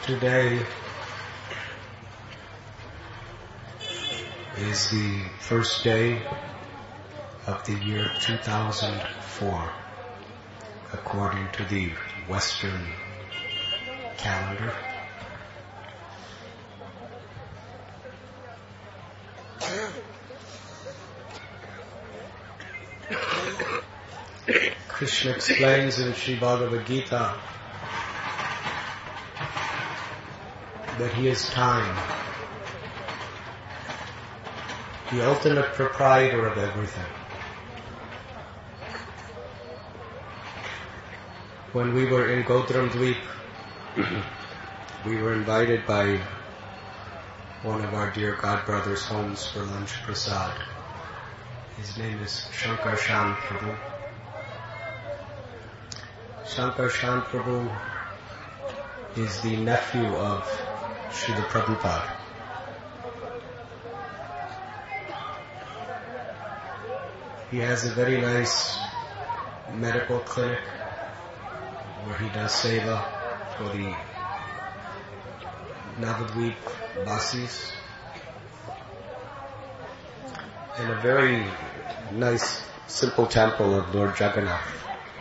Today is the first day of the year 2004, according to the Western calendar. Krishna explains in Sri Bhagavad Gita that he is time, the ultimate proprietor of everything. When we were in Godram Dweep, we were invited by one of our dear godbrothers' homes for lunch prasad. His name is Shankar Shan Prabhu. Shankar Shan Prabhu is the nephew of Srila Prabhupada. He has a very nice medical clinic where he does seva for the Navadvip Vasis, and a very nice simple temple of Lord Jagannath.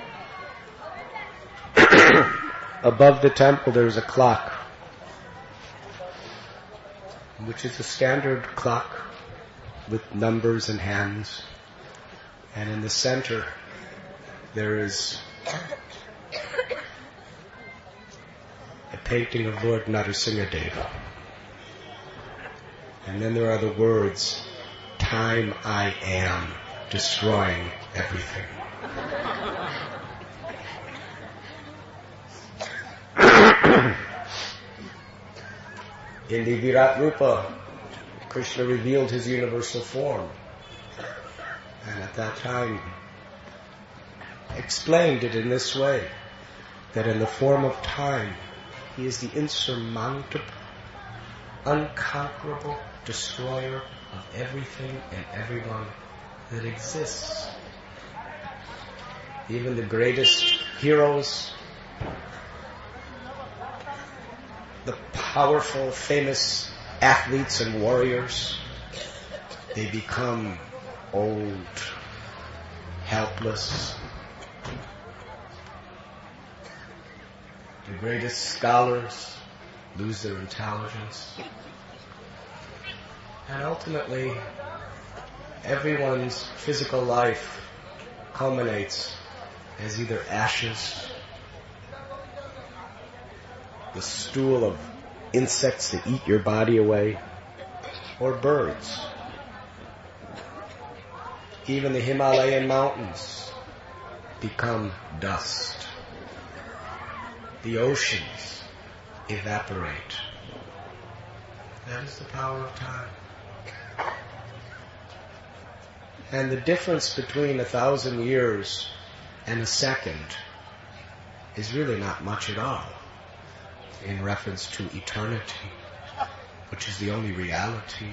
Above the temple there is a clock, which is a standard clock with numbers and hands, and in the center there is a painting of Lord Narasimha-deva. And then there are the words, "Time I am, destroying everything." In the Virat Rupa, Krishna revealed his universal form, and at that time explained it in this way, that in the form of time, he is the insurmountable, unconquerable destroyer of everything and everyone that exists. Even the greatest heroes, the powerful, famous athletes and warriors, they become old, helpless. The greatest scholars lose their intelligence. And ultimately, everyone's physical life culminates as either ashes, the stool of insects that eat your body away, or birds. Even the Himalayan mountains become dust. The oceans evaporate. That is the power of time. And the difference between 1,000 years and a second is really not much at all in reference to eternity, which is the only reality.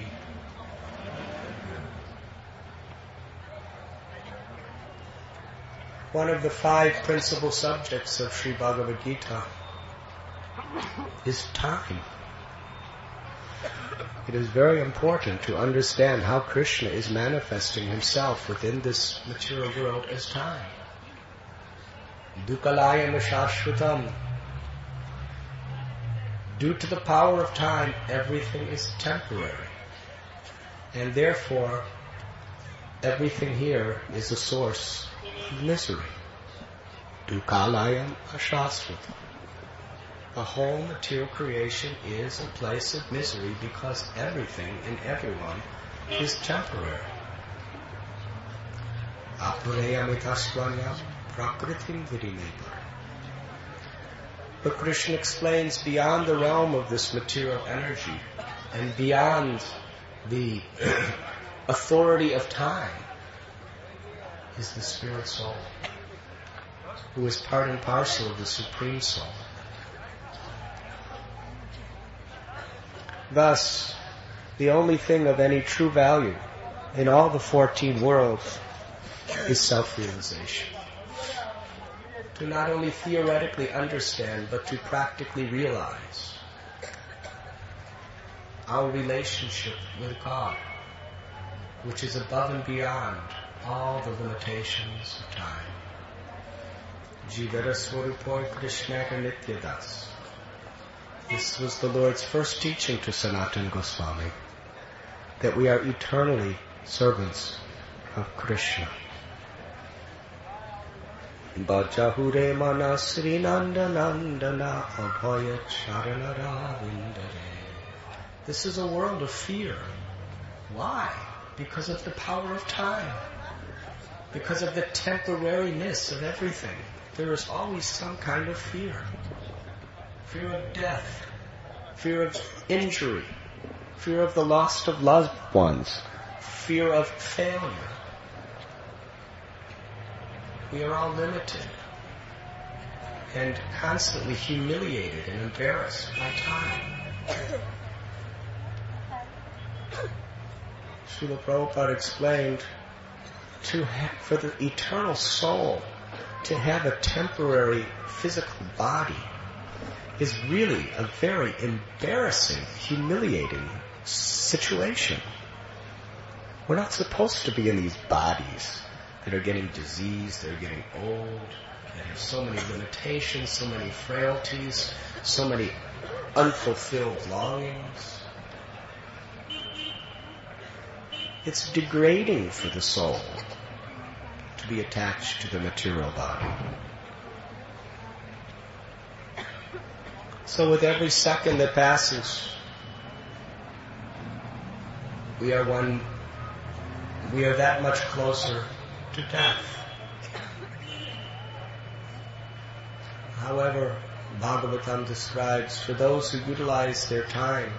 One of the 5 principal subjects of Sri Bhagavad Gita is time. It is very important to understand how Krishna is manifesting himself within this material world as time. Dukalayam shashvatam. Due to the power of time, everything is temporary. And therefore, everything here is a source of misery. Dukalayam ashasvatam. The whole material creation is a place of misery because everything and everyone is temporary. Apurayamitasvanyam prakritim vidimepa. But Krishna explains beyond the realm of this material energy and beyond the authority of time is the spirit soul, who is part and parcel of the Supreme Soul. Thus, the only thing of any true value in all the 14 worlds is self-realization. To not only theoretically understand, but to practically realize our relationship with God, which is above and beyond all the limitations of time. Jivara Swarupoy Krishna Nityadas. This was the Lord's first teaching to Sanatana Goswami, that we are eternally servants of Krishna. Bhajahure mana Sri Nanda Nandana Abhaya Charanara Vindare. This is a world of fear. Why? Because of the power of time. Because of the temporariness of everything. There is always some kind of fear. Fear of death. Fear of injury. Fear of the loss of loved ones. Fear of failure. We are all limited and constantly humiliated and embarrassed by time. Srila Prabhupada explained, for the eternal soul to have a temporary physical body is really a very embarrassing, humiliating situation. We're not supposed to be in these bodies that are getting diseased, they're getting old, that have so many limitations, so many frailties, so many unfulfilled longings. It's degrading for the soul to be attached to the material body. So with every second that passes, we are that much closer to death. However, Bhagavatam describes, for those who utilize their time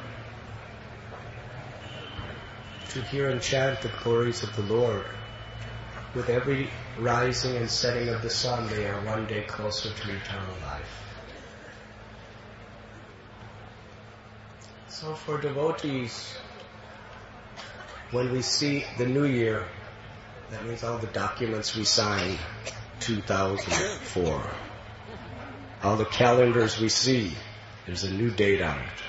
to hear and chant the glories of the Lord, with every rising and setting of the sun, they are one day closer to eternal life. So for devotees, when we see the new year, that means all the documents we signed, 2004. All the calendars we see, there's a new date on it.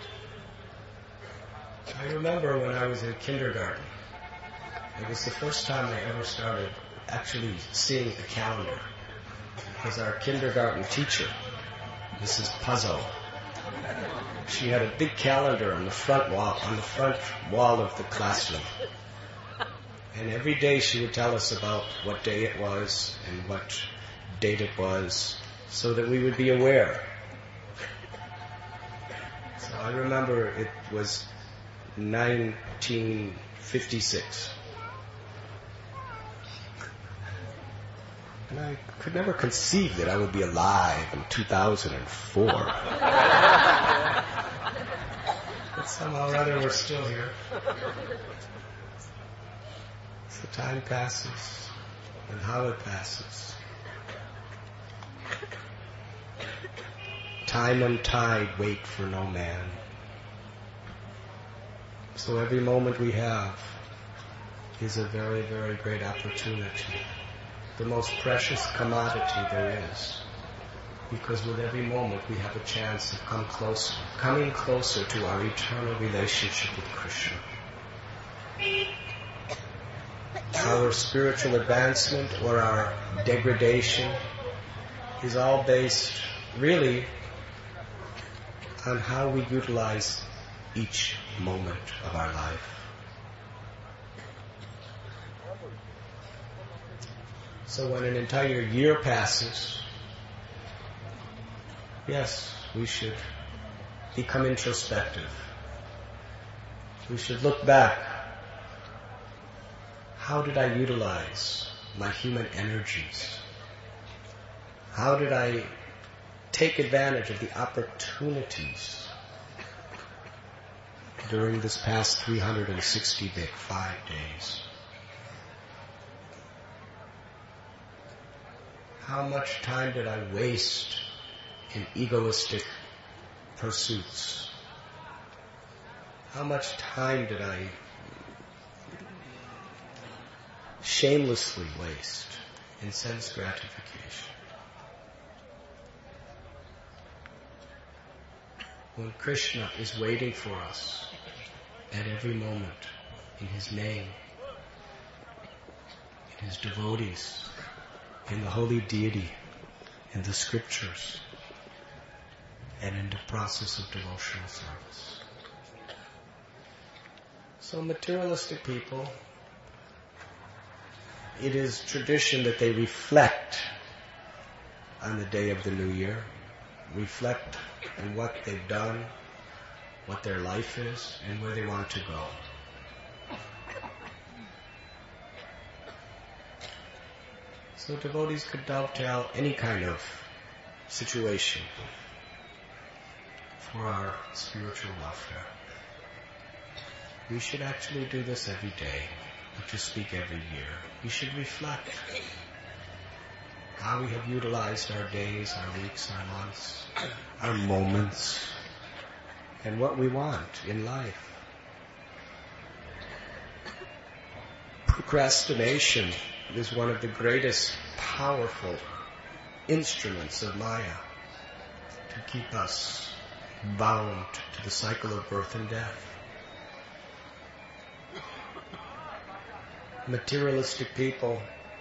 I remember when I was in kindergarten, it was the first time I ever started actually seeing a calendar. Because our kindergarten teacher, Mrs. Puzzle, she had a big calendar on the front wall of the classroom. And every day she would tell us about what day it was and what date it was, so that we would be aware. So I remember it was 1956. And I could never conceive that I would be alive in 2004. But somehow or other we're still here. So time passes, and how it passes. Time and tide wait for no man. So every moment we have is a very, very great opportunity. The most precious commodity there is. Because with every moment we have a chance of coming closer to our eternal relationship with Krishna. Our spiritual advancement or our degradation is all based really on how we utilize each moment of our life. So when an entire year passes, yes, we should become introspective. We should look back. How did I utilize my human energies? How did I take advantage of the opportunities during this past 365 days? How much time did I waste in egoistic pursuits? How much time did I shamelessly waste in sense gratification? When Krishna is waiting for us at every moment in his name, in his devotees, in the holy deity, in the scriptures, and in the process of devotional service. So materialistic people, it is tradition that they reflect on the day of the new year, reflect on what they've done, what their life is, and where they want to go. So devotees could dovetail any kind of situation for our spiritual welfare. We should actually do this every day, not just speak every year. We should reflect how we have utilized our days, our weeks, our months, our moments, and what we want in life. Procrastination is one of the greatest powerful instruments of Maya to keep us bound to the cycle of birth and death. Materialistic people,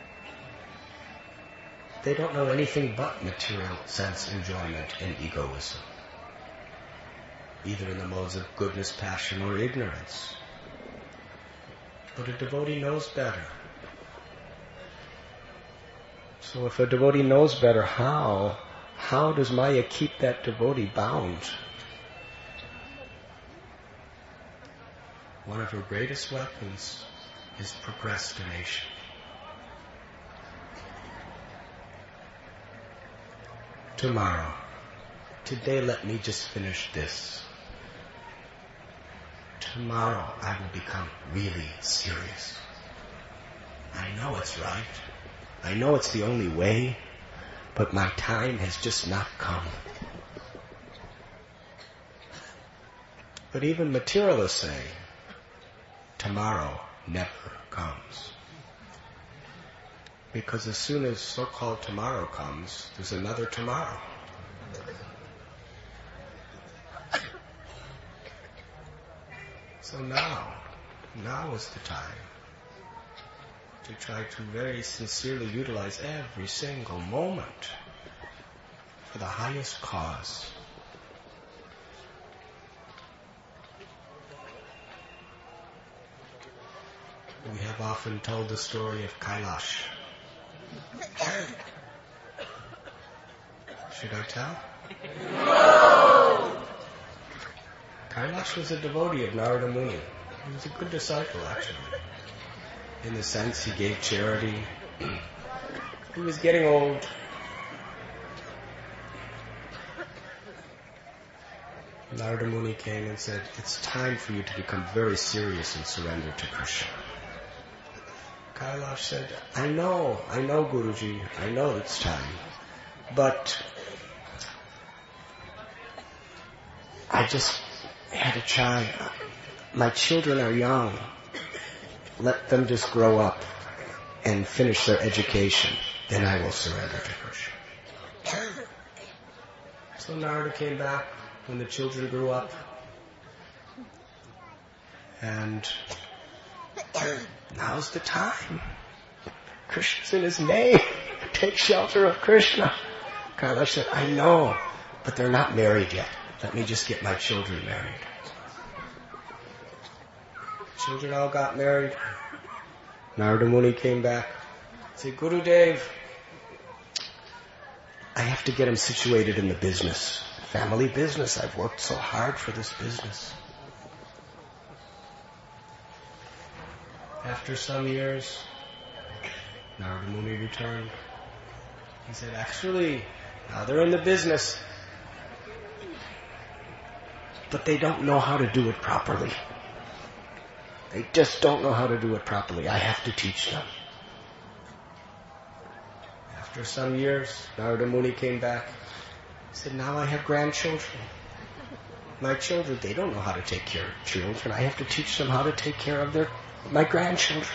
they don't know anything but material sense enjoyment and egoism, either in the modes of goodness, passion, or ignorance. But a devotee knows better. So if a devotee knows better, how does Maya keep that devotee bound? One of her greatest weapons is procrastination. Tomorrow. Today let me just finish this. Tomorrow I will become really serious. I know it's right. I know it's the only way, but my time has just not come. But even materialists say, tomorrow never comes. Because as soon as so-called tomorrow comes, there's another tomorrow. So now is the time to try to very sincerely utilize every single moment for the highest cause. We have often told the story of Kailash. Should I tell? No! Kailash was a devotee of Narada Muni. He was a good disciple, actually. In the sense he gave charity. He was getting old. Narada Muni came and said, it's time for you to become very serious and surrender to Krishna. Kailash said, I know Guruji, I know it's time, but I just had to try. My children are young. Let them just grow up and finish their education. Then I will surrender to Krishna. So Narada came back when the children grew up. And now's the time. Krishna's in his name. Take shelter of Krishna. Kailash said, I know, but they're not married yet. Let me just get my children married. Children all got married. Narada Muni came back. Said, Gurudev, I have to get him situated in the business. Family business. I've worked so hard for this business. After some years, Narada Muni returned. He said, actually, now they're in the business, but they don't know how to do it properly. They just don't know how to do it properly. I have to teach them. After some years, Narada Muni came back. He said, now I have grandchildren. My children, they don't know how to take care of children. I have to teach them how to take care of my grandchildren.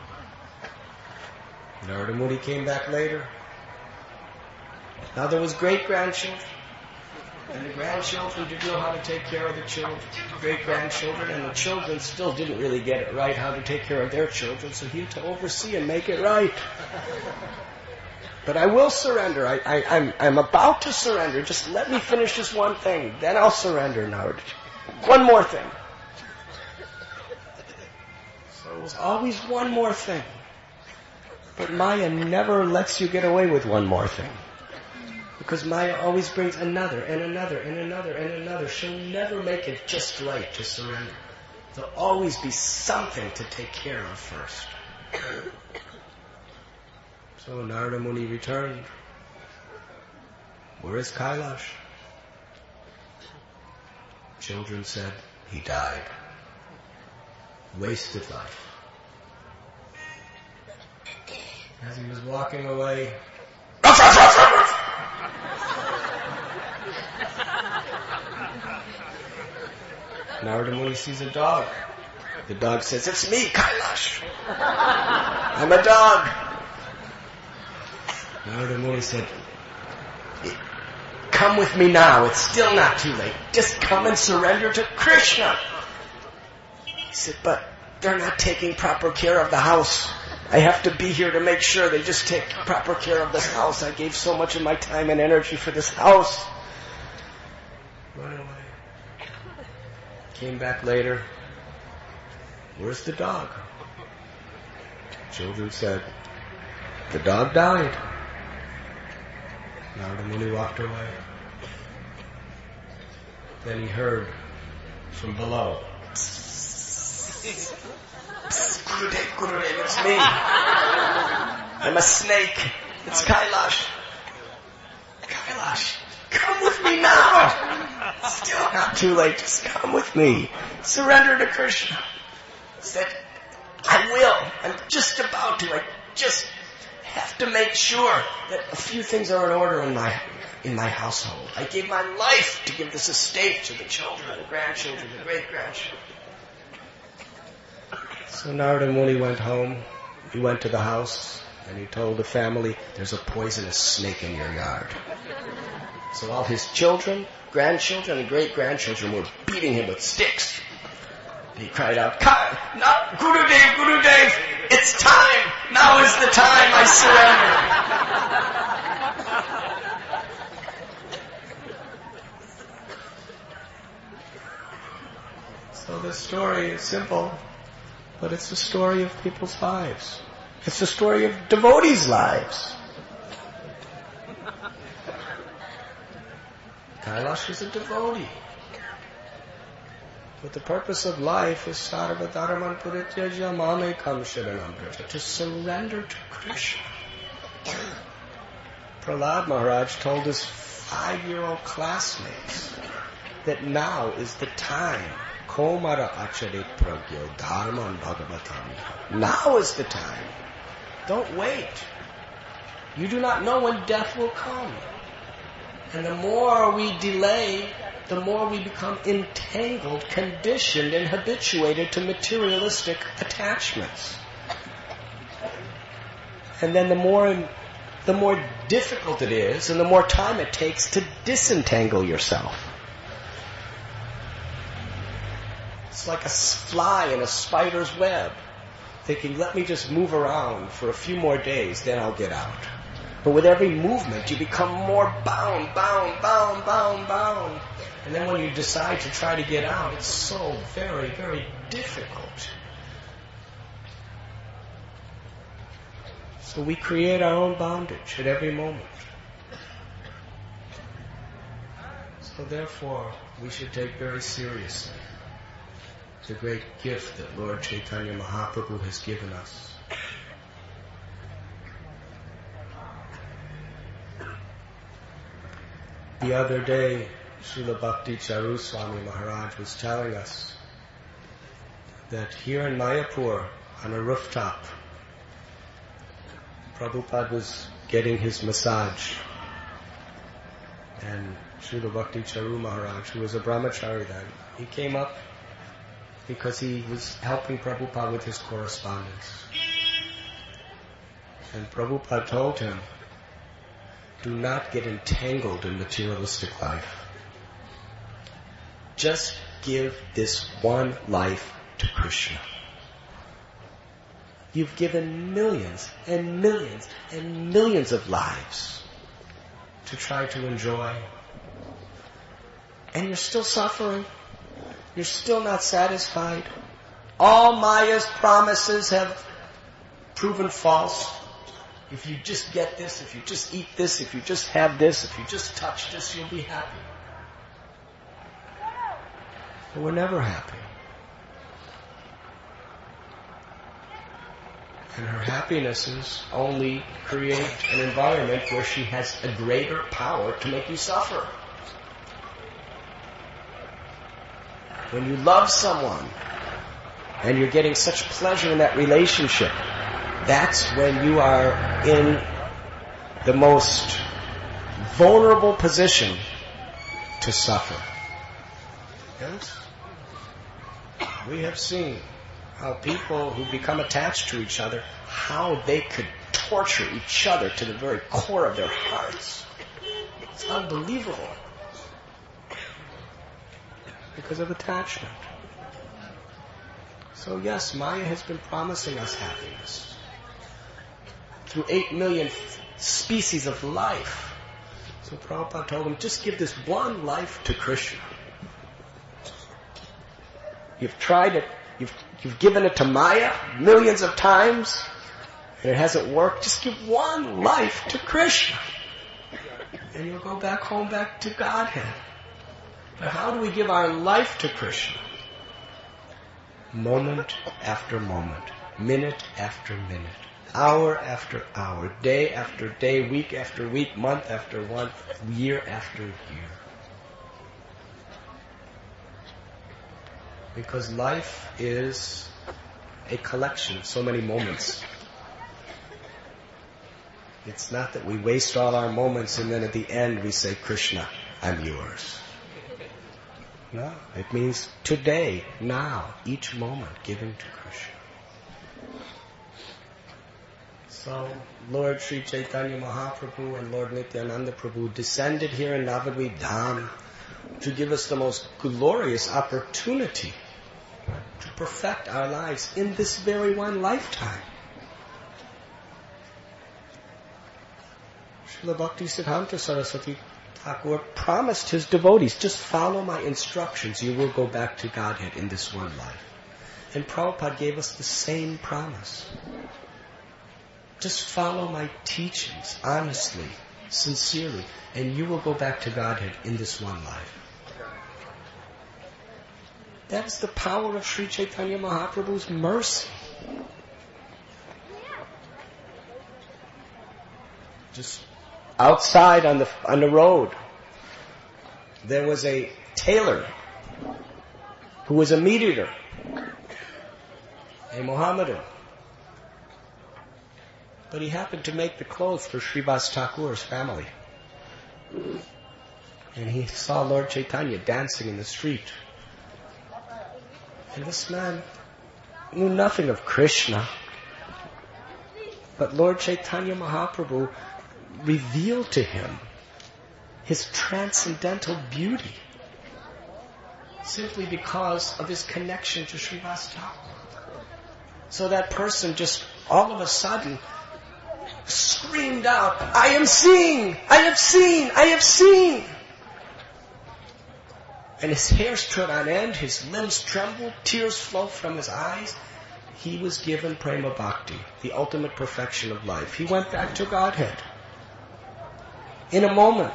Narada Muni came back later. Now there was great-grandchildren. And the grandchildren didn't know how to take care of the children, great-grandchildren, and the children still didn't really get it right how to take care of their children, so he had to oversee and make it right. But I will surrender. I'm about to surrender. Just let me finish this one thing. Then I'll surrender now. One more thing. So it was always one more thing. But Maya never lets you get away with one more thing. Because Maya always brings another and another and another and another. She'll never make it just right to surrender. There'll always be something to take care of first. So Narada Muni returned. Where is Kailash? Children said, he died. Wasted life. As he was walking away, Narada Muni sees a dog. The dog says, it's me, Kailash. I'm a dog. Narada Muni said, come with me now. It's still not too late. Just come and surrender to Krishna. He said, but they're not taking proper care of the house. I have to be here to make sure they just take proper care of this house. I gave so much of my time and energy for this house. Run away. Came back later. Where's the dog? Children said, the dog died. Narada Muni walked away. Then he heard from below, Gurudev, Gurudev, it's me. I'm a snake. It's Kailash. Kailash, come with me now. Still not too late. Just come with me. Surrender to Krishna. Said, I will. I'm just about to. I just have to make sure that a few things are in order in my household. I gave my life to give this estate to the children, the grandchildren, the great-grandchildren. So Narada Muni went home. He went to the house and he told the family, there's a poisonous snake in your yard. So all his children, grandchildren, and great-grandchildren were beating him with sticks. And he cried out, Gurudev, Gurudev, it's time. Now is the time I surrender. So the story is simple, but it's the story of people's lives. It's the story of devotees' lives. Kailash is a devotee. But the purpose of life is sarva dharman parityajya mamekam sharanam vraja, to surrender to Krishna. Prahlad Maharaj told his 5-year-old classmates that now is the time. Komara acharit pragyo dharman bhagavatam. Now is the time. Don't wait. You do not know when death will come. And the more we delay, the more we become entangled, conditioned, and habituated to materialistic attachments. And then the more difficult it is, and the more time it takes to disentangle yourself. It's like a fly in a spider's web, thinking, let me just move around for a few more days, then I'll get out. But with every movement, you become more bound. And then when you decide to try to get out, it's so very, very difficult. So we create our own bondage at every moment. So therefore, we should take very seriously the great gift that Lord Chaitanya Mahaprabhu has given us. The other day, Srila Bhakti Charu Swami Maharaj was telling us that here in Mayapur, on a rooftop, Prabhupada was getting his massage. And Srila Bhakti Charu Maharaj, who was a brahmachari then, he came up because he was helping Prabhupada with his correspondence. And Prabhupada told him, do not get entangled in materialistic life. Just give this one life to Krishna. You've given millions and millions and millions of lives to try to enjoy. And you're still suffering. You're still not satisfied. All Maya's promises have proven false. If you just get this, if you just eat this, if you just have this, if you just touch this, you'll be happy. But we're never happy. And her happinesses only create an environment where she has a greater power to make you suffer. When you love someone and you're getting such pleasure in that relationship, that's when you are in the most vulnerable position to suffer. Yes? We have seen how people who become attached to each other, how they could torture each other to the very core of their hearts. It's unbelievable. Because of attachment. So yes, Maya has been promising us happiness. Through 8 million species of life. So Prabhupada told him, just give this one life to Krishna. You've tried it. You've given it to Maya millions of times, and it hasn't worked. Just give one life to Krishna. And you'll go back home, back to Godhead. But how do we give our life to Krishna? Moment after moment, minute after minute, hour after hour, day after day, week after week, month after month, year after year. Because life is a collection of so many moments. It's not that we waste all our moments and then at the end we say, Krishna, I'm yours. No, it means today, now, each moment giving to Krishna. So, Lord Sri Chaitanya Mahaprabhu and Lord Nityananda Prabhu descended here in Navadvip Dham to give us the most glorious opportunity to perfect our lives in this very one lifetime. Srila Bhaktisiddhanta Saraswati Thakur promised his devotees, just follow my instructions, you will go back to Godhead in this one life. And Prabhupada gave us the same promise. Just follow my teachings honestly, sincerely, and you will go back to Godhead in this one life. That is the power of Sri Chaitanya Mahaprabhu's mercy. Just outside on the road, there was a tailor who was a meat eater, a Mohammedan. But he happened to make the clothes for Srivas Thakur's family. And he saw Lord Chaitanya dancing in the street. And this man knew nothing of Krishna. But Lord Chaitanya Mahaprabhu revealed to him his transcendental beauty simply because of his connection to Srivas Thakur. So that person just all of a sudden screamed out, I am seeing! I have seen! I have seen! And his hair stood on end, his limbs trembled, tears flowed from his eyes. He was given Prema Bhakti, the ultimate perfection of life. He went back to Godhead in a moment.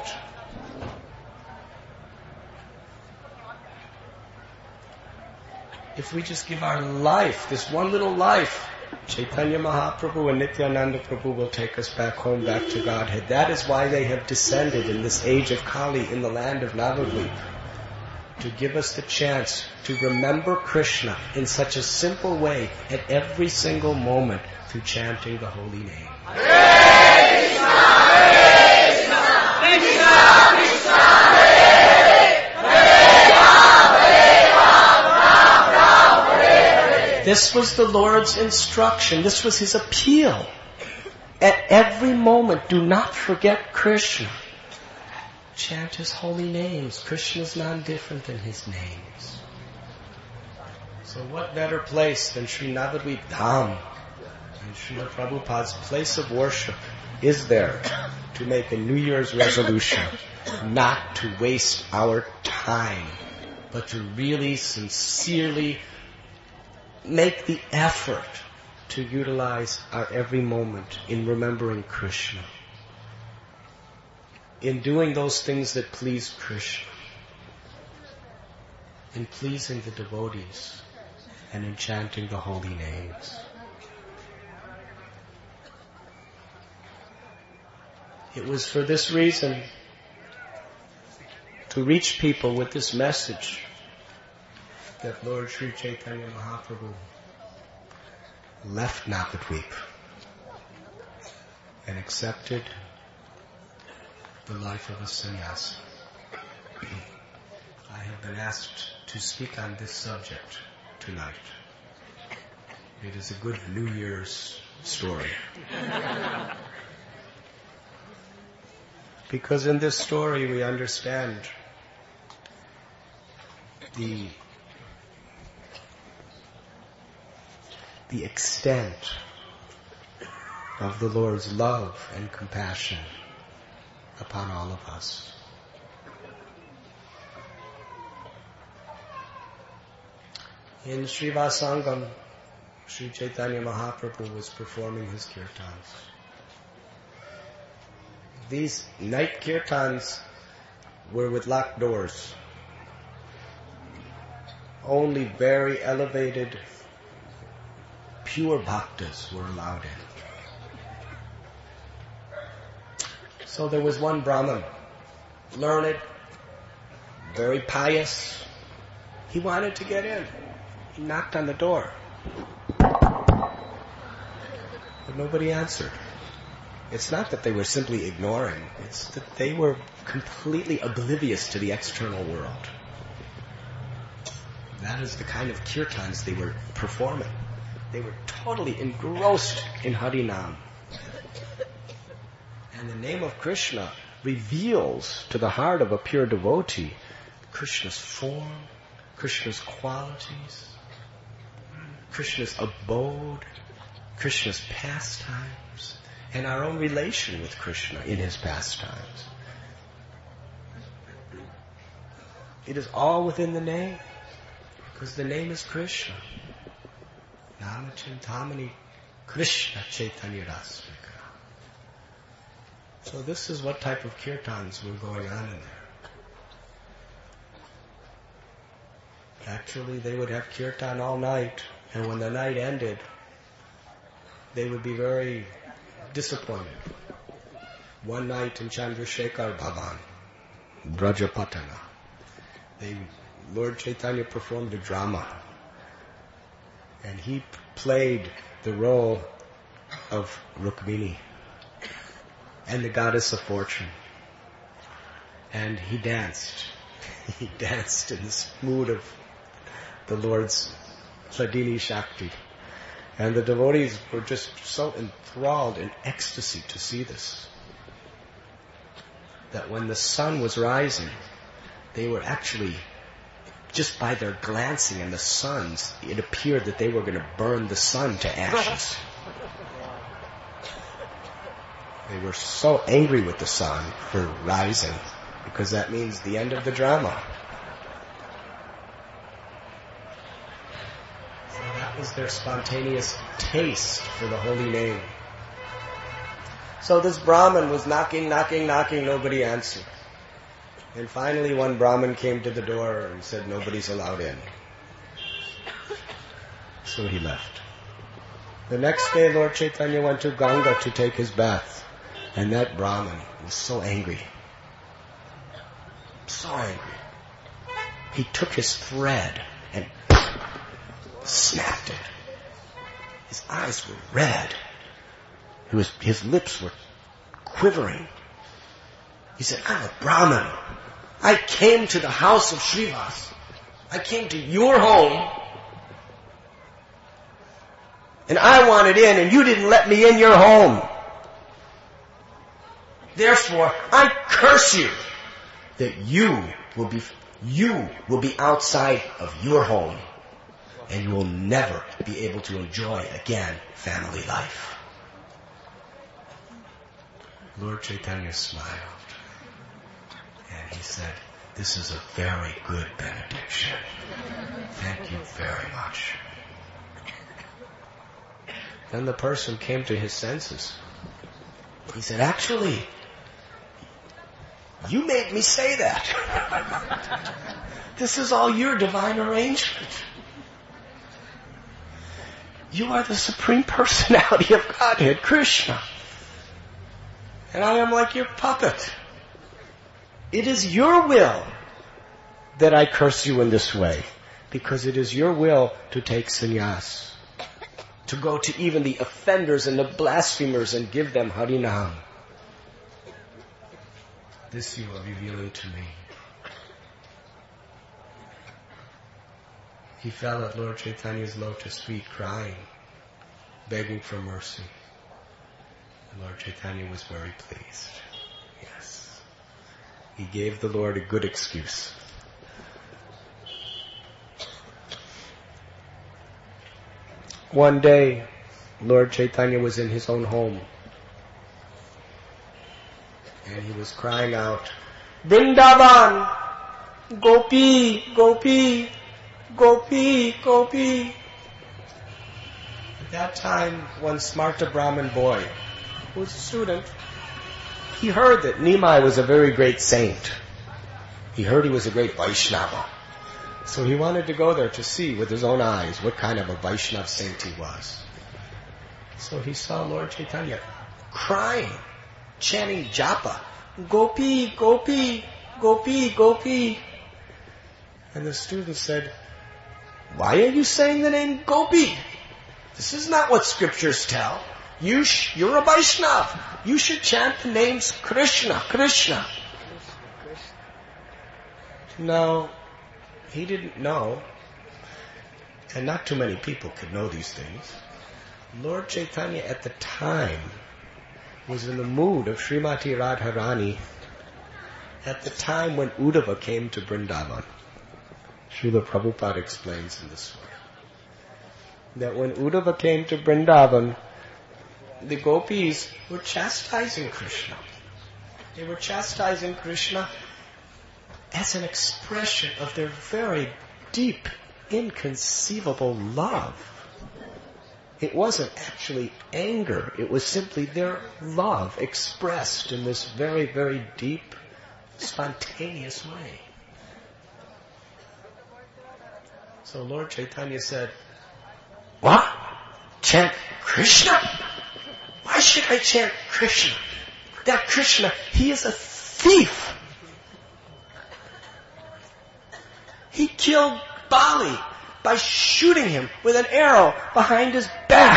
If we just give our life, this one little life, Chaitanya Mahaprabhu and Nityananda Prabhu will take us back home, back to Godhead. That is why they have descended in this age of Kali in the land of Navadvip, to give us the chance to remember Krishna in such a simple way at every single moment through chanting the holy name. Hare Krishna, Hare Krishna, Krishna Krishna, Hare Hare, Ram Ram, Hare Hare. This was the Lord's instruction. This was His appeal. At every moment, do not forget Krishna. chant his holy names. Krishna is not different than his names. So what better place than Sri Navadvip Dham and Srila Prabhupada's place of worship is there to make a New Year's resolution not to waste our time, but to really sincerely make the effort to utilize our every moment in remembering Krishna, in doing those things that please Krishna, in pleasing the devotees, and in chanting the holy names. It was for this reason, to reach people with this message, that Lord Sri Chaitanya Mahaprabhu left Navadvip and accepted the life of a sannyasi. I have been asked to speak on this subject tonight. It is a good New Year's story. Because in this story we understand the extent of the Lord's love and compassion upon all of us. In Srivasangam, Sri Chaitanya Mahaprabhu was performing his kirtans. These night kirtans were with locked doors. Only very elevated, pure bhaktas were allowed in. So there was one Brahmin, learned, very pious. He wanted to get in. He knocked on the door. But nobody answered. It's not that they were simply ignoring. It's that they were completely oblivious to the external world. That is the kind of kirtans they were performing. They were totally engrossed in Harinam. And the name of Krishna reveals to the heart of a pure devotee Krishna's form, Krishna's qualities, Krishna's abode, Krishna's pastimes, and our own relation with Krishna in his pastimes. It is all within the name, because the name is Krishna. Namachintamani Krishna Chaitanya Rasika. So this is what type of kirtans were going on in there. Actually, they would have kirtan all night, and when the night ended, they would be very disappointed. One night in Chandrasekhar Bhavan, Brajapatana, Lord Chaitanya performed a drama, and he played the role of Rukmini and the goddess of fortune. And he danced. He danced in this mood of the Lord's Hladini Shakti. And the devotees were just so enthralled in ecstasy to see this, that when the sun was rising, they were actually, just by their glancing in the suns, it appeared that they were going to burn the sun to ashes. They were so angry with the sun for rising, because that means the end of the drama. So that was their spontaneous taste for the holy name. So this Brahmin was knocking, nobody answered. And finally one Brahmin came to the door and said, nobody's allowed in. So he left. The next day Lord Chaitanya went to Ganga to take his bath. And that Brahmin was so angry. So angry. He took his thread and snapped it. His eyes were red. His lips were quivering. He said, I'm a Brahmin. I came to the house of Srivas. I came to your home. And I wanted in and you didn't let me in your home. Therefore, I curse you. that you will be outside of your home and you will never be able to enjoy again family life. Lord Chaitanya smiled and he said, "This is a very good benediction. Thank you very much." Then the person came to his senses. He said, "Actually, you made me say that. This is all your divine arrangement. You are the Supreme Personality of Godhead, Krishna. And I am like your puppet. It is your will that I curse you in this way, because it is your will to take sannyas, to go to even the offenders and the blasphemers and give them Harinam. This you are revealing to me." He fell at Lord Chaitanya's lotus feet crying, begging for mercy. And Lord Chaitanya was very pleased. Yes. He gave the Lord a good excuse. One day, Lord Chaitanya was in his own home. And he was crying out, "Vrindavan! Gopi! Gopi! Gopi! Gopi!" At that time, one Smarta Brahmin boy, who was a student, he heard that Nimai was a very great saint. He heard he was a great Vaishnava. So he wanted to go there to see with his own eyes what kind of a Vaishnava saint he was. So he saw Lord Chaitanya crying, chanting japa, "Gopi, Gopi, Gopi, Gopi." And the student said, "Why are you saying the name Gopi? This is not what scriptures tell. You're a Vaishnava. You should chant the names Krishna, Krishna." Now, he didn't know, and not too many people could know these things. Lord Chaitanya at the time was in the mood of Srimati Radharani at the time when Uddhava came to Vrindavan. Srila Prabhupada explains in this way that when Uddhava came to Vrindavan, the gopis were chastising Krishna. They were chastising Krishna as an expression of their very deep, inconceivable love. It wasn't actually anger. It was simply their love expressed in this very, very deep, spontaneous way. So Lord Chaitanya said, "What? Chant Krishna? Why should I chant Krishna? That Krishna, he is a thief. He killed Bali by shooting him with an arrow behind his back.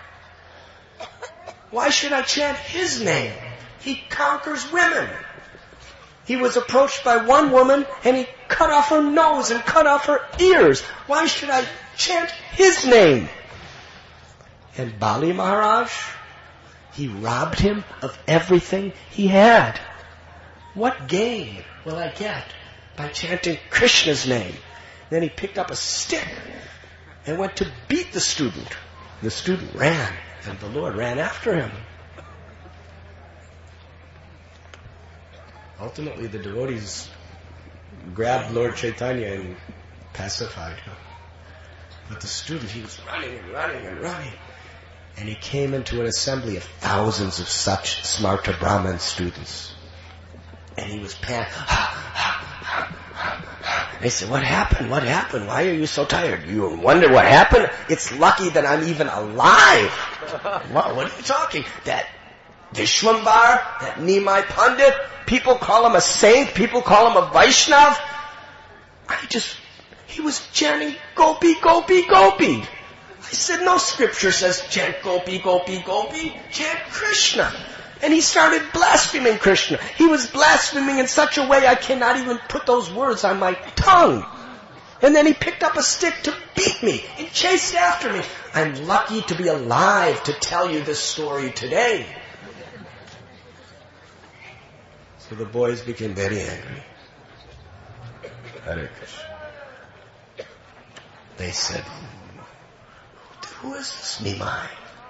Why should I chant his name? He conquers women. He was approached by one woman and he cut off her nose and cut off her ears. Why should I chant his name?" And Bali Maharaj, he robbed him of everything he had. What gain will I get by chanting Krishna's name? Then he picked up a stick and went to beat the student. The student ran, and the Lord ran after him. Ultimately, the devotees grabbed Lord Chaitanya and pacified him. But the student, he was running and running and running. And he came into an assembly of thousands of such Smarta Brahmin students. And he was panting. They said, "What happened? What happened? Why are you so tired? You wonder what happened? It's lucky that I'm even alive." What are you talking? That Vishwambar, that Nimai Pandit, people call him a saint, people call him a Vaishnav. He was chanting Gopi, Gopi, Gopi. I said, "No scripture says chant Gopi, Gopi, Gopi. Chant Krishna." And he started blaspheming Krishna. He was blaspheming in such a way I cannot even put those words on my tongue. And then he picked up a stick to beat me. He chased after me. I'm lucky to be alive to tell you this story today. So the boys became very angry. Hare Krishna. They said, who is this Nimai?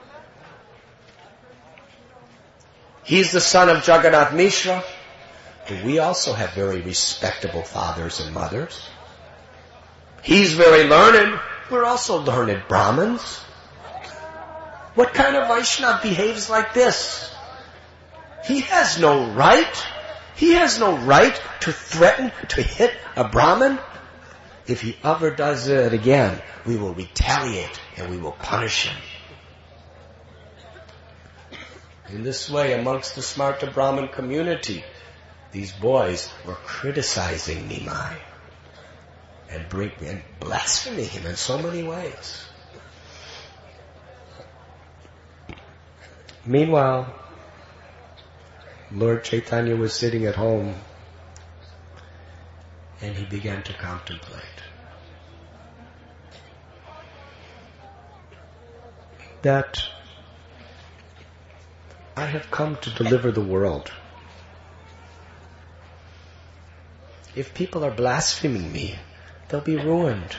He's the son of Jagannath Mishra. But we also have very respectable fathers and mothers. He's very learned. We're also learned Brahmins. What kind of Vaishnava behaves like this? He has no right. He has no right to threaten to hit a Brahmin. If he ever does it again, we will retaliate and we will punish him. In this way, amongst the Smarta Brahmin community, these boys were criticizing Nimai and blaspheming him in so many ways. Meanwhile, Lord Chaitanya was sitting at home and he began to contemplate that I have come to deliver the world. If people are blaspheming me, they'll be ruined.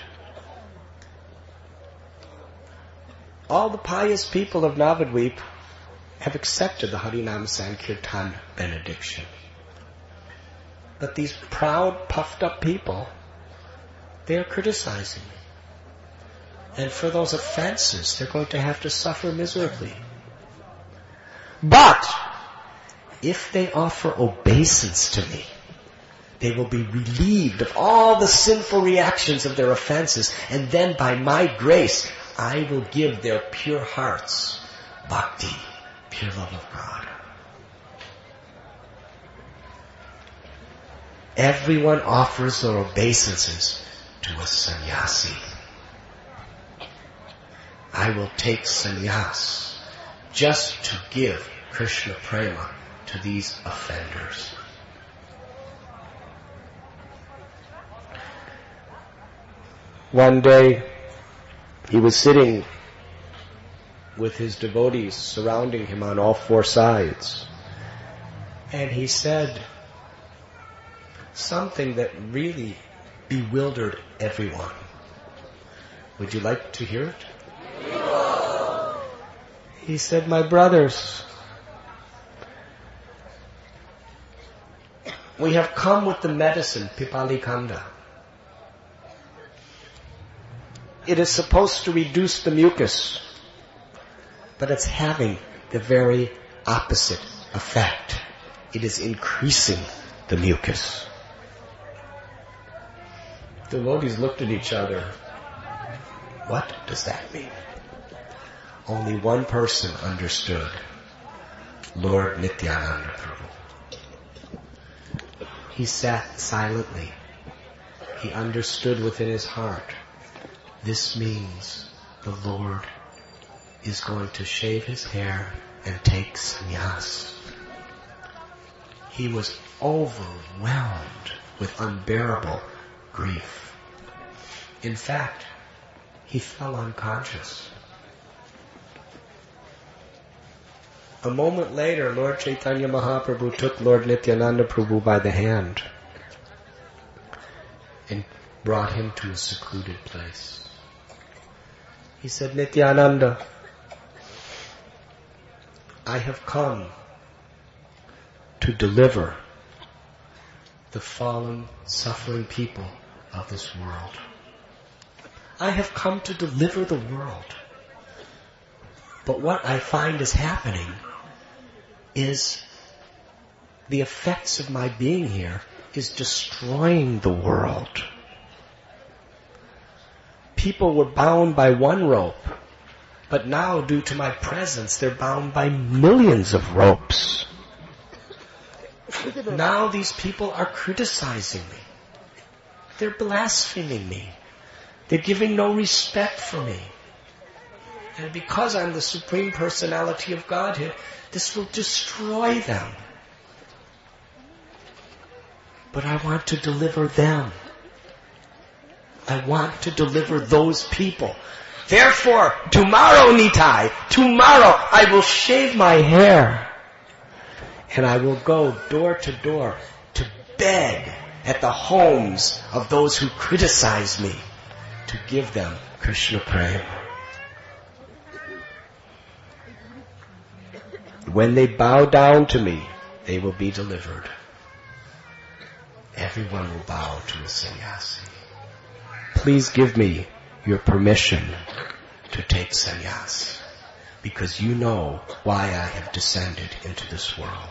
All the pious people of Navadvip have accepted the Harinam Sankirtan benediction. But these proud, puffed up people, they are criticizing me. And for those offenses, they're going to have to suffer miserably. But if they offer obeisance to me, they will be relieved of all the sinful reactions of their offenses, and then by my grace, I will give their pure hearts bhakti, pure love of God. Everyone offers their obeisances to a sannyasi. I will take sannyas just to give Krishna prema to these offenders. One day, he was sitting with his devotees surrounding him on all four sides. And he said something that really bewildered everyone. Would you like to hear it? He said, my brothers, we have come with the medicine, Pipalikanda. It is supposed to reduce the mucus, but it's having the very opposite effect. It is increasing the mucus. The devotees looked at each other. What does that mean? Only one person understood. Lord Nityananda Prabhu. He sat silently. He understood within his heart. This means the Lord is going to shave his hair and take sannyas. He was overwhelmed with unbearable grief. In fact, he fell unconscious. A moment later, Lord Chaitanya Mahaprabhu took Lord Nityananda Prabhu by the hand and brought him to a secluded place. He said, Nityananda, I have come to deliver the fallen, suffering people of this world. I have come to deliver the world. But what I find is happening is the effects of my being here is destroying the world. People were bound by one rope, but now due to my presence, they're bound by millions of ropes. Now these people are criticizing me. They're blaspheming me. They're giving no respect for me. And because I'm the Supreme Personality of Godhead, this will destroy them. But I want to deliver them. I want to deliver those people. Therefore, tomorrow, Nitai, tomorrow I will shave my hair. And I will go door to door to beg at the homes of those who criticize me to give them Krishna Prem. When they bow down to me, they will be delivered. Everyone will bow to a sannyasi. Please give me your permission to take sannyas, because you know why I have descended into this world.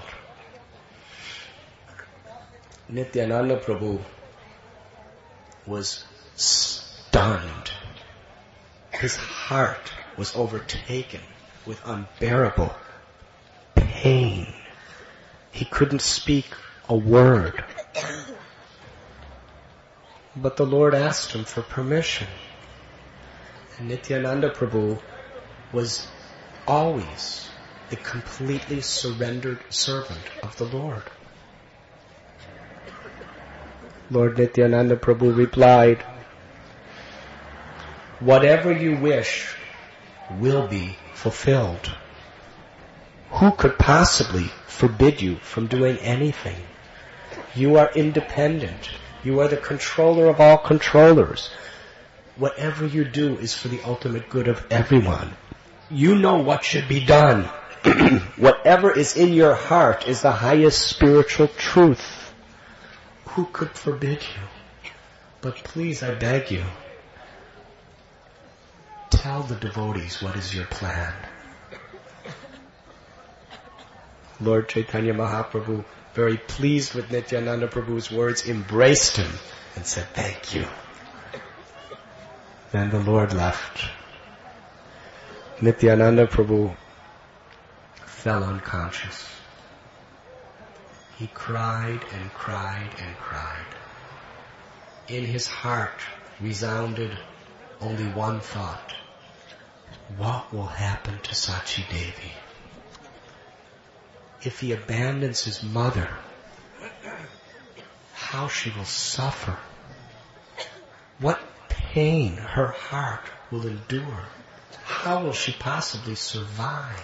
Nityananda Prabhu was stunned. His heart was overtaken with unbearable pain. He couldn't speak a word. But the Lord asked him for permission. And Nityananda Prabhu was always a completely surrendered servant of the Lord. Lord Nityananda Prabhu replied, "Whatever you wish will be fulfilled. Who could possibly forbid you from doing anything? You are independent. You are the controller of all controllers. Whatever you do is for the ultimate good of everyone. You know what should be done. Whatever is in your heart is the highest spiritual truth. Who could forbid you? But please, I beg you, tell the devotees what is your plan." Lord Chaitanya Mahaprabhu, very pleased with Nityananda Prabhu's words, embraced him and said, "Thank you." Then the Lord left. Nityananda Prabhu fell unconscious. He cried and cried and cried. In his heart resounded only one thought: what will happen to Sachi Devi? If he abandons his mother, how she will suffer. What pain her heart will endure. How will she possibly survive?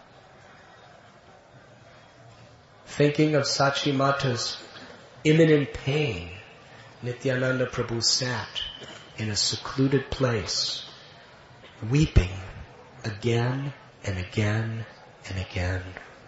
Thinking of Sachi Mata's imminent pain, Nityananda Prabhu sat in a secluded place, weeping again and again and again.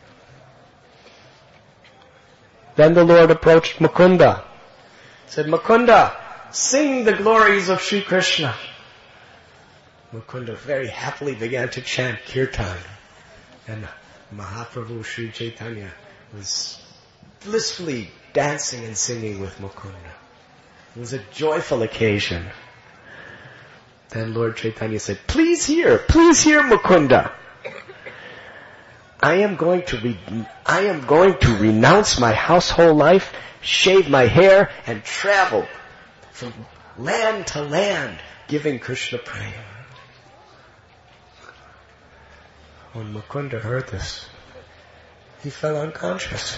Then the Lord approached Mukunda, said, "Mukunda, sing the glories of Sri Krishna." Mukunda very happily began to chant kirtan, and Mahaprabhu Sri Chaitanya was blissfully dancing and singing with Mukunda. It was a joyful occasion. Then Lord Chaitanya said, please hear Mukunda. I am going to renounce my household life, shave my hair, and travel from land to land giving Krishna Prem. When Mukunda heard this, he fell unconscious.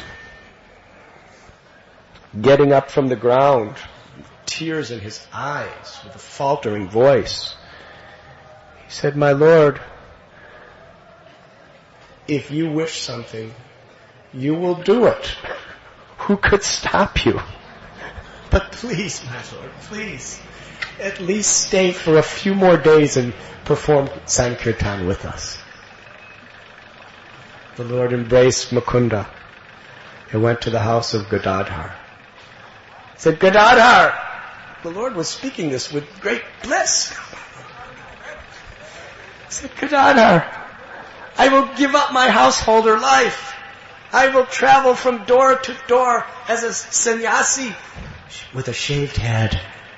Getting up from the ground, tears in his eyes, with a faltering voice, he said, "My Lord, if you wish something, you will do it. Who could stop you? But please, my Lord, please, at least stay for a few more days and perform Sankirtan with us." The Lord embraced Mukunda and went to the house of Gadadhar. He said, "Gadadhar," the Lord was speaking this with great bliss. He said, "Gadadhar, I will give up my householder life. I will travel from door to door as a sannyasi with a shaved head."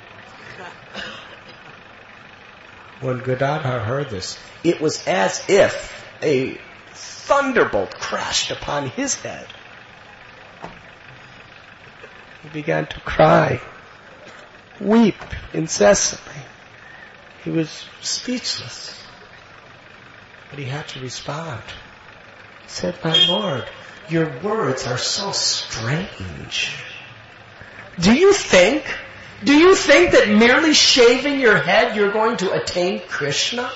When Gadadhar heard this, it was as if a thunderbolt crashed upon his head. He began to cry, weep incessantly. He was speechless. But he had to respond. He said, "My Lord, your words are so strange. Do you think that merely shaving your head you're going to attain Krishna?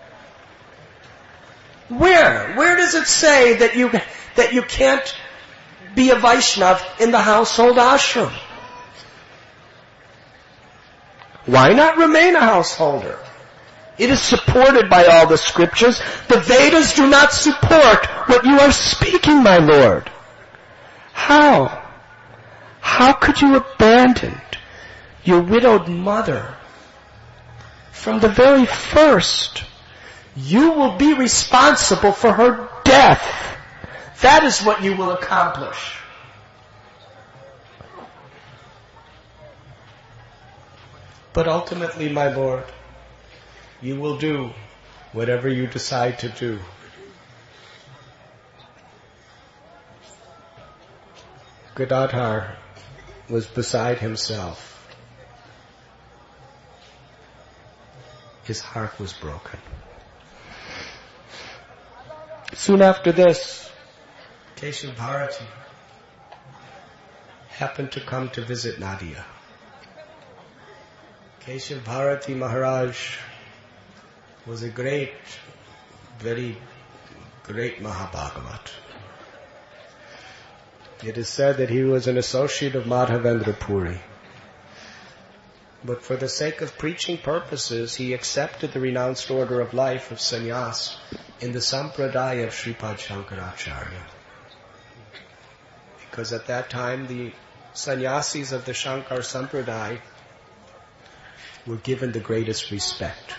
Where does it say that you can't be a Vaishnav in the household ashram? Why not remain a householder? It is supported by all the scriptures. The Vedas do not support what you are speaking, my Lord. How? How could you abandon your widowed mother? From the very first, you will be responsible for her death. That is what you will accomplish. But ultimately, my Lord, you will do whatever you decide to do. Gadadhar was beside himself. His heart was broken. Soon after this, Keshav Bharati happened to come to visit Nadia. Keshav Bharati Maharaj was a great, very great Mahabhagavat. It is said that he was an associate of Madhavendra Puri. But for the sake of preaching purposes, he accepted the renounced order of life of sannyas in the sampradaya of Sripad Shankaracharya. Because at that time the sannyasis of the Shankar sampradaya were given the greatest respect.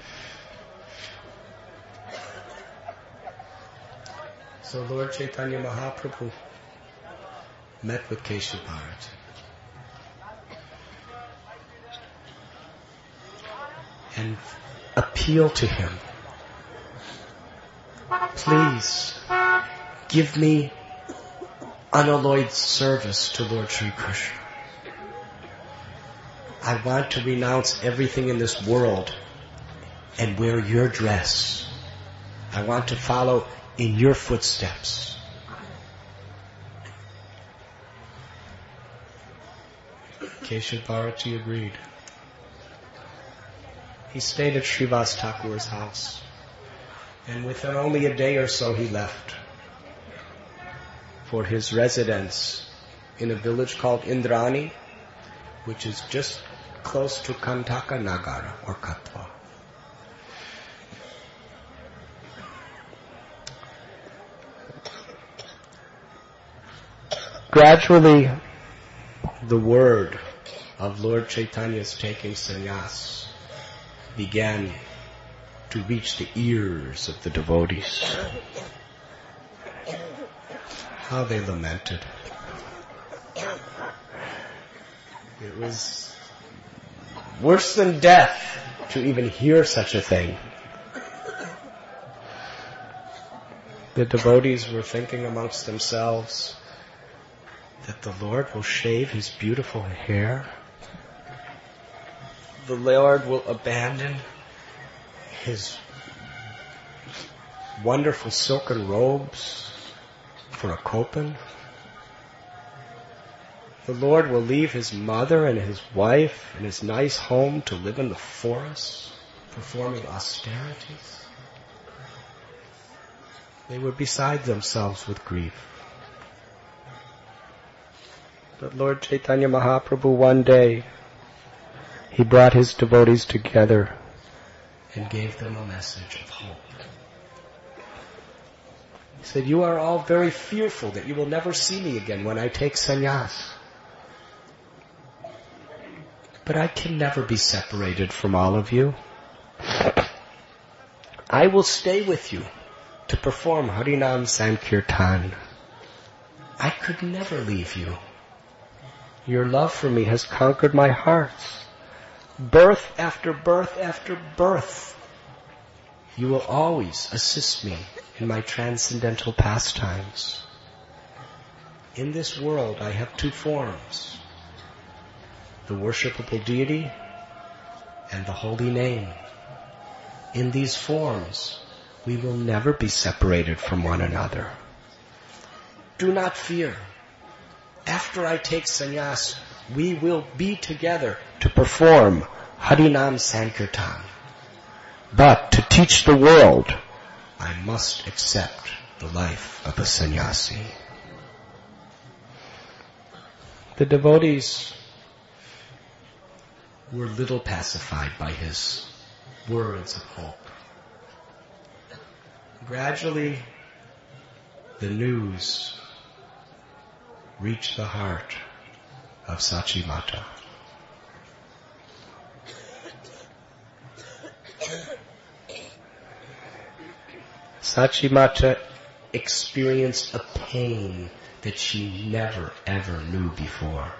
So Lord Chaitanya Mahaprabhu met with Keshav Bharati. And appealed to him, please give me unalloyed service to Lord Sri Krishna. I want to renounce everything in this world and wear your dress. I want to follow in your footsteps. Keshav Bharati agreed. He stayed at Srivas Thakur's house, and within only a day or so he left for his residence in a village called Indrani, which is just close to Kantaka Nagara or Katwa. Gradually, the word of Lord Chaitanya's taking sannyas began to reach the ears of the devotees. How they lamented. It was worse than death to even hear such a thing. The devotees were thinking amongst themselves that the Lord will shave his beautiful hair. The Lord will abandon his wonderful silken robes for a kopan. The Lord will leave his mother and his wife and his nice home to live in the forest, performing austerities. They were beside themselves with grief. But Lord Chaitanya Mahaprabhu one day, he brought his devotees together and gave them a message of hope. He said, you are all very fearful that you will never see me again when I take sannyas. But I can never be separated from all of you. I will stay with you to perform Harinam Sankirtan. I could never leave you. Your love for me has conquered my heart. Birth after birth after birth, you will always assist me in my transcendental pastimes. In this world I have two forms, the worshipable deity and the holy name. In these forms, we will never be separated from one another. Do not fear. After I take sannyas, we will be together to perform Harinam Sankirtan. But to teach the world, I must accept the life of a sannyasi. The devotees were little pacified by his words of hope. Gradually, the news reached the heart of Sachimata. Sachimata experienced a pain that she never ever knew before.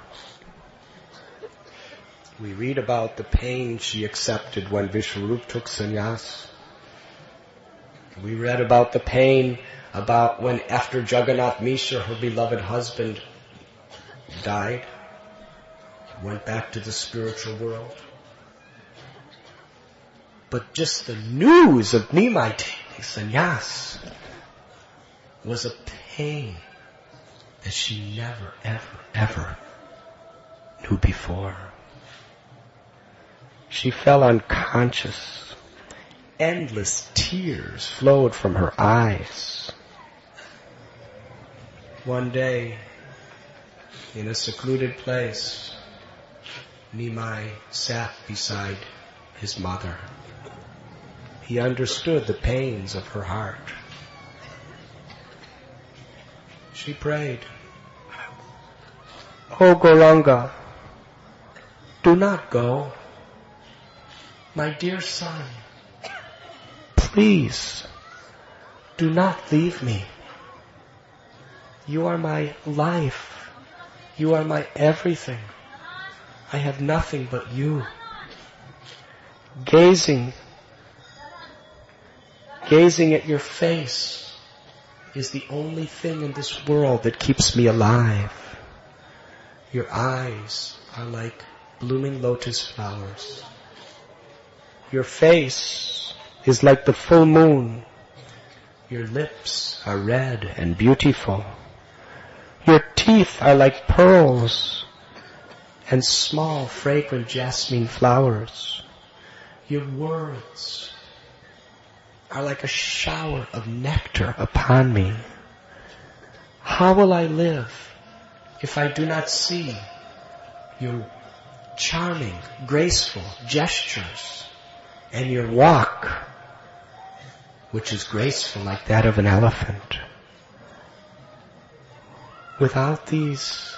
We read about the pain she accepted when Vishwarup took sannyas. We read about the pain about when after Jagannath Mishra, her beloved husband, died, went back to the spiritual world. But just the news of Nimai taking sannyas was a pain that she never, ever, ever knew before. She fell unconscious. Endless tears flowed from her eyes. One day, in a secluded place, Nimai sat beside his mother. He understood the pains of her heart. She prayed, "O Gauranga, do not go. My dear son, please do not leave me. You are my life. You are my everything. I have nothing but you." Gazing at your face is the only thing in this world that keeps me alive. Your eyes are like blooming lotus flowers. Your face is like the full moon. Your lips are red and beautiful. Your teeth are like pearls and small fragrant jasmine flowers. Your words are like a shower of nectar upon me. How will I live if I do not see your charming, graceful gestures and your walk, which is graceful like that of an elephant? Without these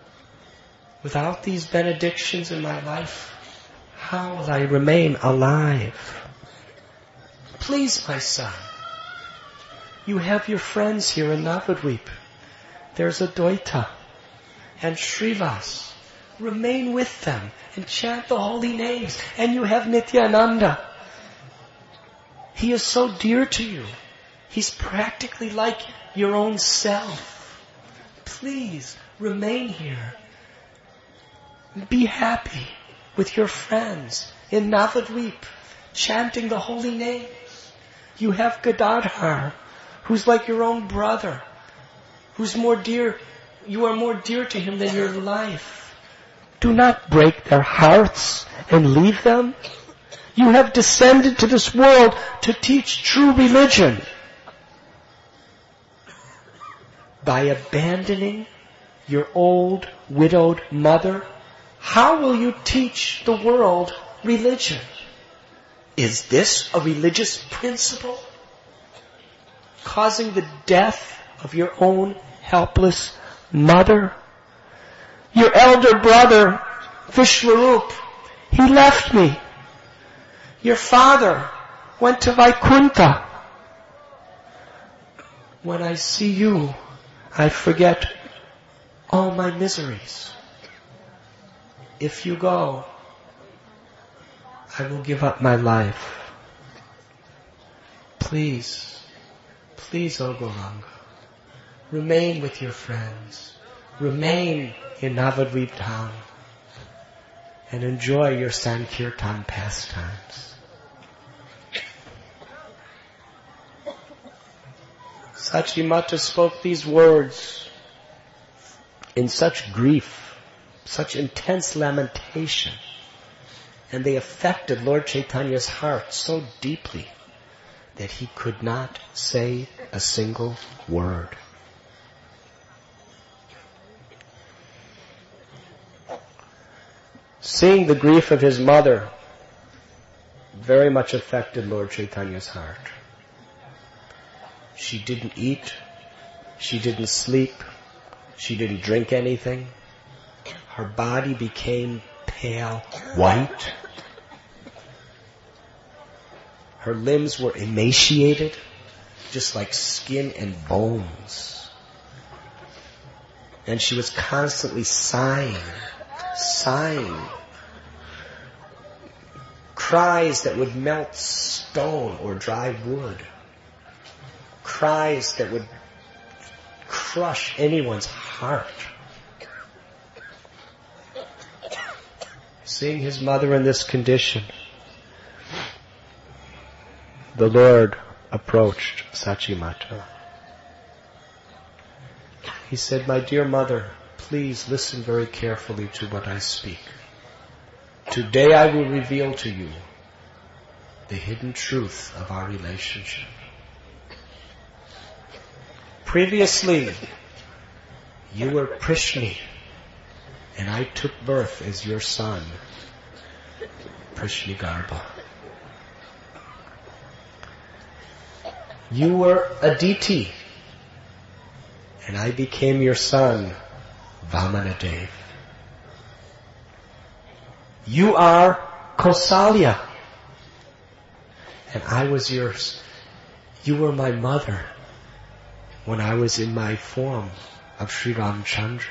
benedictions in my life, how will I remain alive? Please, my son, you have your friends here in Navadvip. There's Advaita and Srivas. Remain with them and chant the holy names. And you have Nityananda. He is so dear to you. He's practically like your own self. Please remain here. Be happy with your friends in Navadvip, chanting the holy names. You have Gadadhar, who's like your own brother, who's more dear. You are more dear to him than your life. Do not break their hearts and leave them. You have descended to this world to teach true religion. By abandoning your old widowed mother, how will you teach the world religion? Is this a religious principle? Causing the death of your own helpless mother? Your elder brother, Vishwarup, he left me. Your father went to Vaikuntha. When I see you, I forget all my miseries. If you go, I will give up my life. Please, please, O Gauranga, remain with your friends. Remain in Navadvip town and enjoy your Sankirtan pastimes. Sachimata spoke these words in such grief, such intense lamentation, and they affected Lord Chaitanya's heart so deeply that he could not say a single word. Seeing the grief of his mother very much affected Lord Chaitanya's heart. She didn't eat, she didn't sleep, she didn't drink anything. Her body became pale white. Her limbs were emaciated, just like skin and bones. And she was constantly sighing. Cries that would melt stone or dry wood. Cries that would crush anyone's heart. Seeing his mother in this condition, the Lord approached Sachimata. He said, "My dear mother, please listen very carefully to what I speak. Today I will reveal to you the hidden truth of our relationship. Previously, you were Prishni, and I took birth as your son, Prishnigarbha. You were Aditi, and I became your son, Vamanadev. You are Kausalya, and I was yours. You were my mother when I was in my form of Sri Ramchandra.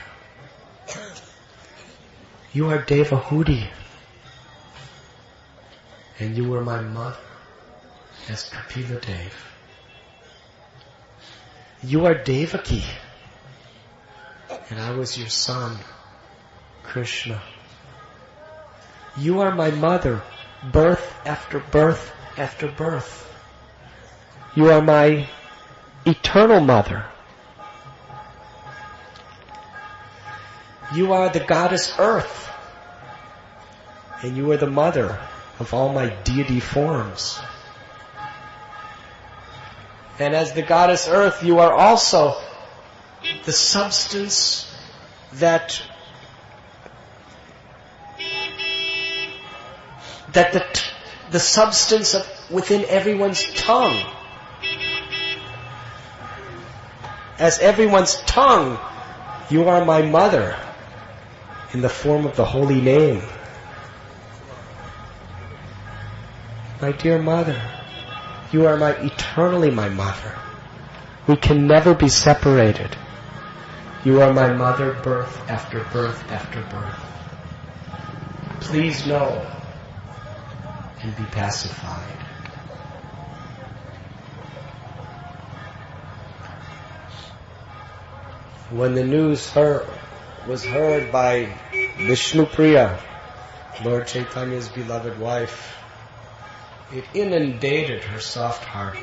You are Devahudi, and you were my mother as Kapila Dev. You are Devaki, and I was your son, Krishna. You are my mother, birth after birth after birth. You are my eternal mother. You are the goddess Earth, and you are the mother of all my deity forms. And as the goddess Earth, you are also the substance that the substance of within everyone's tongue. As everyone's tongue, you are my mother in the form of the holy name. My dear mother, you are eternally my mother. We can never be separated. You are my mother, birth after birth after birth. Please know and be pacified. When the news was heard by Vishnupriya, Lord Chaitanya's beloved wife, it inundated her soft heart.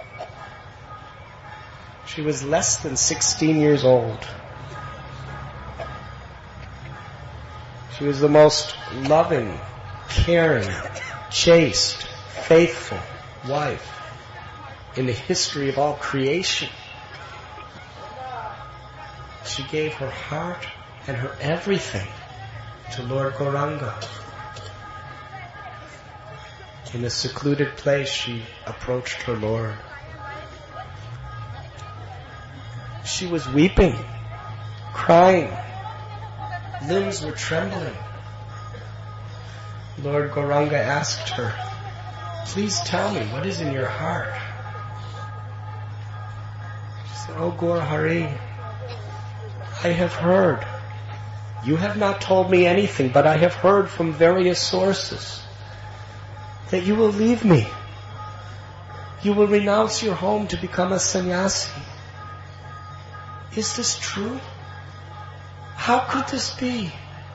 She was less than 16 years old. She was the most loving, caring, chaste, faithful wife in the history of all creation. She gave her heart and her everything to Lord Gauranga. In a secluded place, she approached her Lord. She was weeping, crying. Limbs were trembling. Lord Gauranga asked her, "Please tell me, what is in your heart?" She said, "Oh Gaur Hari, I have heard. You have not told me anything, but I have heard from various sources that you will leave me. You will renounce your home to become a sannyasi. Is this true? How could this be?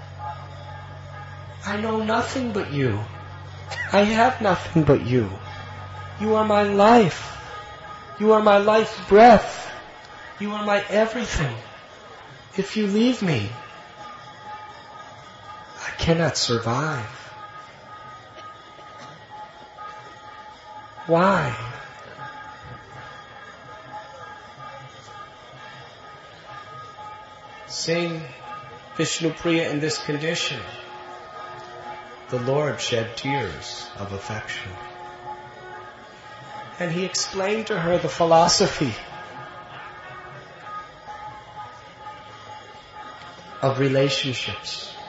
I know nothing but you. I have nothing but you. You are my life. You are my life breath. You are my everything. If you leave me, I cannot survive." Why? Seeing Vishnupriya in this condition, the Lord shed tears of affection. And he explained to her the philosophy of relationships.